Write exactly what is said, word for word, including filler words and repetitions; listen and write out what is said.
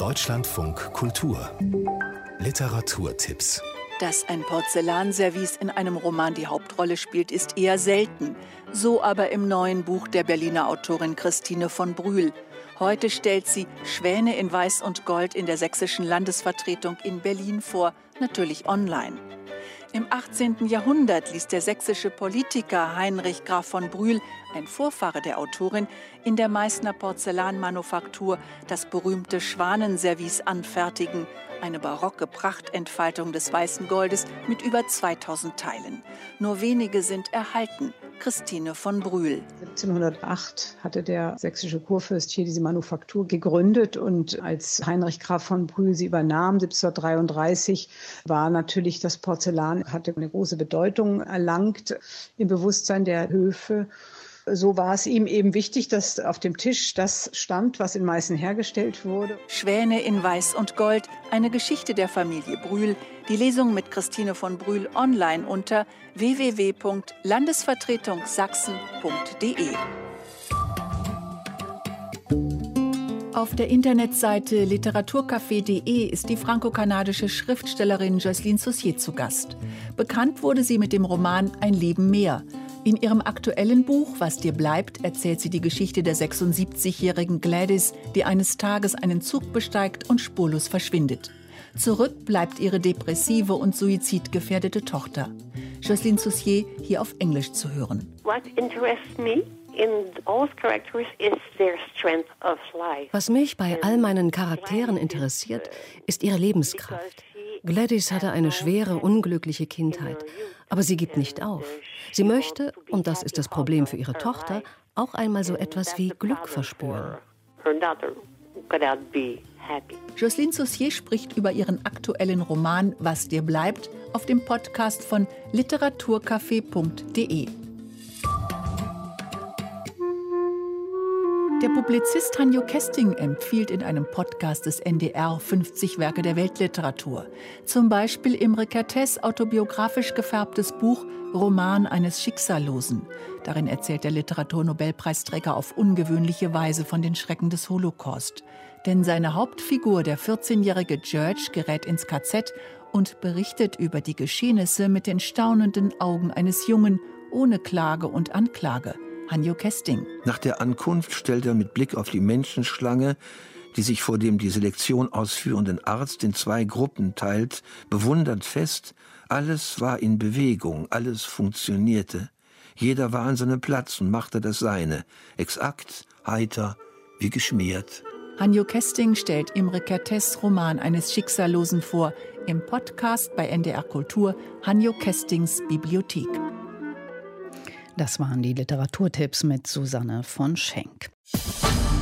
Deutschlandfunk Kultur Literaturtipps. Dass ein Porzellanservice in einem Roman die Hauptrolle spielt, ist eher selten. So aber im neuen Buch der Berliner Autorin Christine von Brühl. Heute stellt sie Schwäne in Weiß und Gold in der sächsischen Landesvertretung in Berlin vor, natürlich online. Im achtzehnten Jahrhundert ließ der sächsische Politiker Heinrich Graf von Brühl, ein Vorfahre der Autorin, in der Meißner Porzellanmanufaktur das berühmte Schwanenservice anfertigen, eine barocke Prachtentfaltung des weißen Goldes mit über zweitausend Teilen. Nur wenige sind erhalten. Christine von Brühl. siebzehnhundertacht hatte der sächsische Kurfürst hier diese Manufaktur gegründet und als Heinrich Graf von Brühl sie übernahm, siebzehnhundertdreiunddreißig, war natürlich das Porzellan, hatte eine große Bedeutung erlangt im Bewusstsein der Höfe. So war es ihm eben wichtig, dass auf dem Tisch das stand, was in Meißen hergestellt wurde. Schwäne in Weiß und Gold, eine Geschichte der Familie Brühl. Die Lesung mit Christine von Brühl online unter w w w punkt landesvertretungssachsen punkt d e. Auf der Internetseite literaturcafé punkt d e ist die franko-kanadische Schriftstellerin Jocelyne Saucier zu Gast. Bekannt wurde sie mit dem Roman Ein Leben mehr. In ihrem aktuellen Buch Was dir bleibt erzählt sie die Geschichte der sechsundsiebzigjährigen Gladys, die eines Tages einen Zug besteigt und spurlos verschwindet. Zurück bleibt ihre depressive und suizidgefährdete Tochter. Jocelyne Saucier hier auf Englisch zu hören. What interests me in all characters is their strength of life. Was mich bei all meinen Charakteren interessiert, ist ihre Lebenskraft. Gladys hatte eine schwere, unglückliche Kindheit, aber sie gibt nicht auf. Sie möchte, und das ist das Problem für ihre Tochter, auch einmal so etwas wie Glück verspüren. Jocelyne Saucier spricht über ihren aktuellen Roman Was dir bleibt auf dem Podcast von literaturcafé punkt d e. Der Publizist Hanjo Kesting empfiehlt in einem Podcast des N D R fünfzig Werke der Weltliteratur. Zum Beispiel Imre Kertész autobiografisch gefärbtes Buch Roman eines Schicksallosen. Darin erzählt der Literaturnobelpreisträger auf ungewöhnliche Weise von den Schrecken des Holocaust. Denn seine Hauptfigur, der vierzehnjährige George, gerät ins K Z und berichtet über die Geschehnisse mit den staunenden Augen eines Jungen, ohne Klage und Anklage. Hanjo Kesting. Nach der Ankunft stellt er mit Blick auf die Menschenschlange, die sich vor dem die Selektion ausführenden Arzt in zwei Gruppen teilt, bewundernd fest, alles war in Bewegung, alles funktionierte. Jeder war an seinem Platz und machte das Seine, exakt, heiter, wie geschmiert. Hanjo Kesting stellt Imre Kertész' Roman eines Schicksallosen vor, im Podcast bei N D R Kultur Hanjo Kestings Bibliothek. Das waren die Literaturtipps mit Susanne von Schenk.